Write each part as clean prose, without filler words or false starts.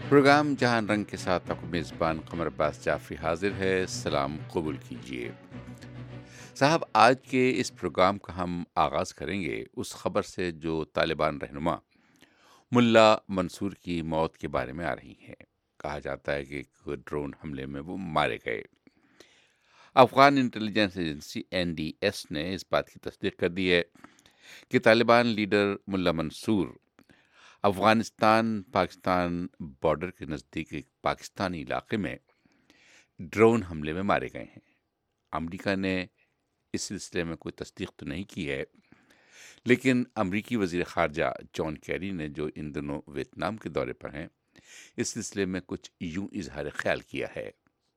Programme جہان رنگ کے ساتھ آپ کو میزبان قمر عباس جعفری حاضر ہے. سلام قبول کیجیے. صاحب، آج کے اس پروگرام کا ہم آغاز کریں گے اس خبر سے جو طالبان رہنما ملا منصور کی موت کے بارے میں آ رہی ہے. کہا جاتا ہے کہ ایک ڈرون حملے میں وہ مارے گئے. افغان انٹیلیجنس ایجنسی NDS نے اس بات کی تصدیق کر دی ہے کہ طالبان لیڈر ملا منصور افغانستان پاکستان بارڈر کے نزدیک ایک پاکستانی علاقے میں ڈرون حملے میں مارے گئے ہیں. امریکہ نے اس سلسلے میں کوئی تصدیق تو نہیں کی ہے، لیکن امریکی وزیر خارجہ جان کیری نے جو ان دنوں ویتنام کے دورے پر ہیں، اس سلسلے میں کچھ یوں اظہار خیال کیا ہے.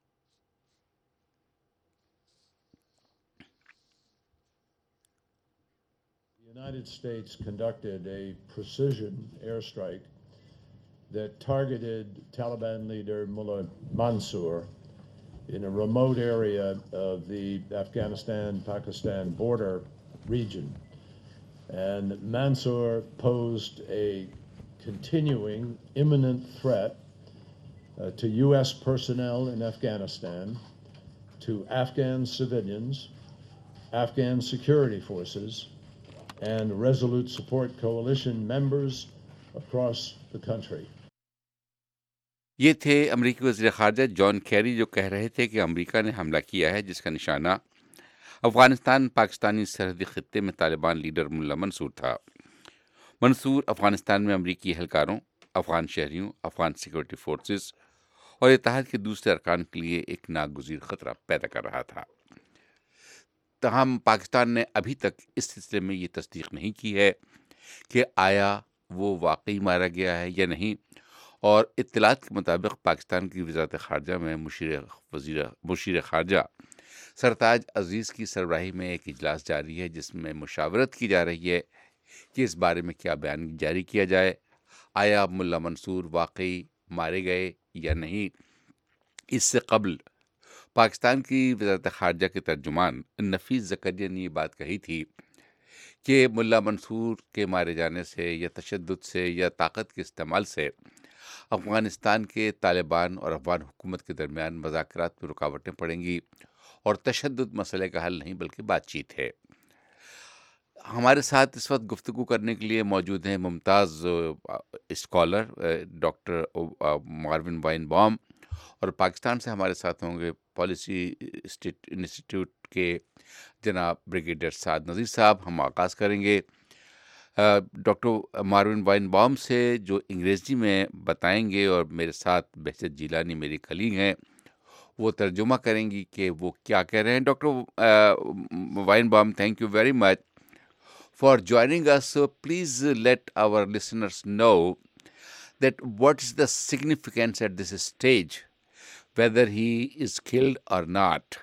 The United States conducted a precision airstrike that targeted Taliban leader Mullah Mansour in a remote area of the Afghanistan-Pakistan border region. And Mansour posed a continuing imminent threat to U.S. personnel in Afghanistan, to Afghan civilians, Afghan security forces, and Resolute Support Coalition members across the country. یہ تھے امریکی وزیر خارجہ John Kerry جو کہہ رہے تھے کہ امریکہ نے حملہ کیا ہے جس کا نشانہ افغانستان پاکستانی سرحدی خطے میں طالبان لیڈر ملا منصور تھا. منصور افغانستان میں امریکی اہلکاروں، افغان شہریوں، افغان سیکورٹی فورسز اور اتحاد کے دوسرے ارکان کے لیے ایک ناگزیر خطرہ پیدا کر رہا تھا. تاہم پاکستان نے ابھی تک اس سلسلے میں یہ تصدیق نہیں کی ہے کہ آیا وہ واقعی مارا گیا ہے یا نہیں، اور اطلاعات کے مطابق پاکستان کی وزارت خارجہ میں مشیر خارجہ سرتاج عزیز کی سربراہی میں ایک اجلاس جاری ہے جس میں مشاورت کی جا رہی ہے کہ اس بارے میں کیا بیان جاری کیا جائے. آیا ملا منصور واقعی مارے گئے یا نہیں؟ اس سے قبل پاکستان کی وزارت خارجہ کے ترجمان نفیس زکریا نے یہ بات کہی تھی کہ ملا منصور کے مارے جانے سے یا تشدد سے یا طاقت کے استعمال سے افغانستان کے طالبان اور افغان حکومت کے درمیان مذاکرات میں رکاوٹیں پڑیں گی اور تشدد مسئلے کا حل نہیں بلکہ بات چیت ہے. ہمارے ساتھ اس وقت گفتگو کرنے کے لیے موجود ہیں ممتاز اسکالر ڈاکٹر ماروین وائن بام، اور پاکستان سے ہمارے ساتھ ہوں گے پالیسی انسٹیٹیوٹ کے جناب بریگیڈیئر سعد نذیر صاحب. ہم آغاز کریں گے ڈاکٹر ماروین وائن بام سے جو انگریزی میں بتائیں گے، اور میرے ساتھ بہجت جیلانی میری کلیگ ہیں، وہ ترجمہ کریں گی کہ وہ کیا کہہ رہے ہیں. Doctor Weinbaum, thank you very much for joining us. So please let our listeners know that what is the significance at this stage, whether he is killed or not.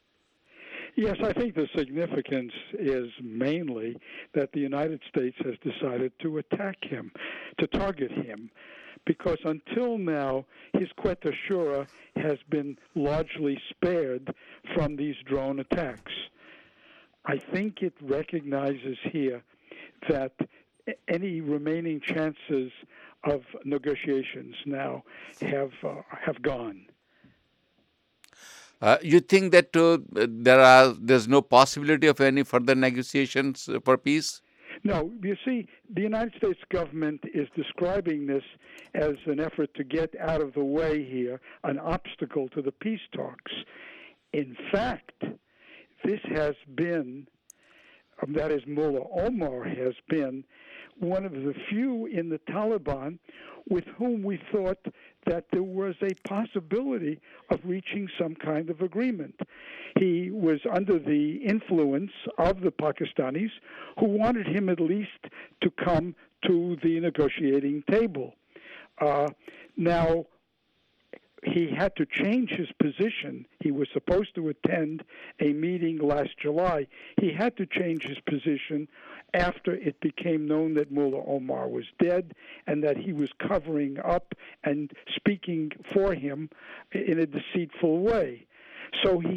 Yes, I think the significance is mainly that the United States has decided to attack him, to target him, because until now, his Quetta Shura has been largely spared from these drone attacks. I think it recognizes here that any remaining chances of negotiations now have gone. You think that there's no possibility of any further negotiations for peace? No, you see, the United States government is describing this as an effort to get out of the way here, an obstacle to the peace talks. In fact, this has been, that is, Mullah Omar has been one of the few in the Taliban with whom we thought that there was a possibility of reaching some kind of agreement. He was under the influence of the Pakistanis, who wanted him at least to come to the negotiating table. Now, he had to change his position. He was supposed to attend a meeting last July. He had to change his position after it became known that Mullah Omar was dead and that he was covering up and speaking for him in a deceitful way. So he